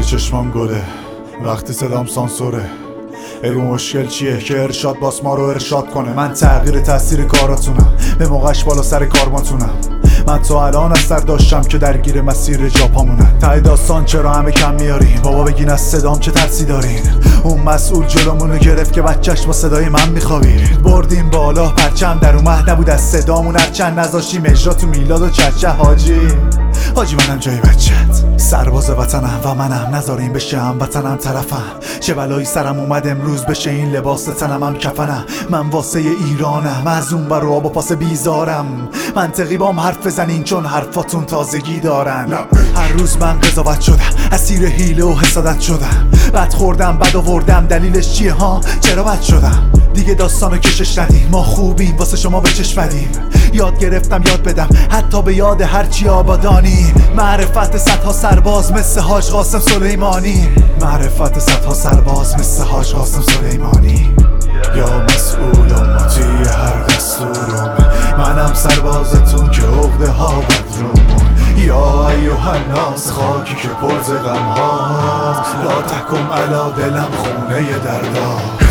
چشمام گله وقتی صدام سانسوره. رو مشکل چیه که ارشاد باس ما رو ارشاد کنه. من تغییر تاثیر کاراتونم، به موقعش بالا سر کارماتونم. من تا الان از سر داشتم که درگیر مسیر جاپامونم. ته داستان چرا همه کم میارین؟ بابا بگین از صدام چه ترسی دارین؟ اون مسئول جلومونو گرفت که بچهش با صدای من میخوابید. بردیم بالا پرچم در اومد نبود از صدامون هرچند نذاشتیم اجرا تو میلاد و چچه. حاجی منم جای بچت، سرباز وطنم و منم، نذاریم بشه هم وطنم طرفم. چه بلایی سرم اومد امروز بشه این لباس تنم هم کفنم. من واسه ایرانم، از اون برا با پاس بیزارم. منطقی بام حرف بزنین چون حرفاتون تازگی دارن. هر روز من قضاوت شدم، اسیر حیله و حسادت شدم. بد خوردم بد آوردم، دلیلش چیه ها؟ چرا بد شدم؟ دیگه داستانو کشش ندیم، ما خوبیم واسه شما به چشم بدیم. یاد گرفتم یاد بدم حتی به یاد هرچی آبادانی. معرفت صدها سرباز مثل حاج قاسم سلیمانی. معرفت صدها سرباز مثل حاج قاسم سلیمانی. یا مسئول امتی هر دستورم، منم سربازتون که عقده ها بدرومون. یا ایوه الناس خاکی که پرز غم هاست، لا تکم علا دلم خونه دردا.